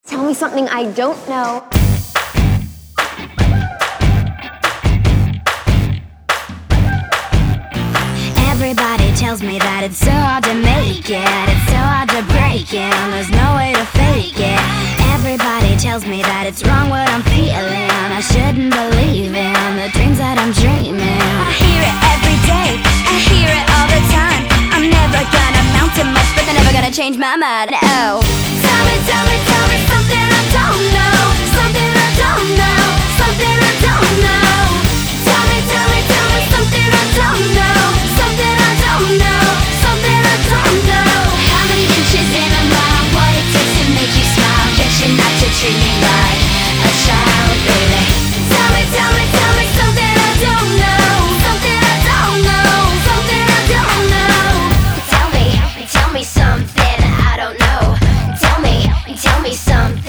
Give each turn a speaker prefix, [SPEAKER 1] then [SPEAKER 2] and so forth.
[SPEAKER 1] Tell me something I don't know.
[SPEAKER 2] Everybody tells me that it's so hard to make it, it's so hard to break it, and there's no way to fake it. Everybody tells me that it's wrong what I'm feeling, I shouldn't believe in the dreams that I'm dreaming. I hear it every day, I hear it all the time. I'm never gonna amount to much, but they're never gonna change my mind. Oh, tell me something I don't know, something I don't know, something I don't know. Tell me something I don't know, something I don't know, something I don't know. How many inches in a mile? What it takes to make you smile? Guess you're not to treat me right.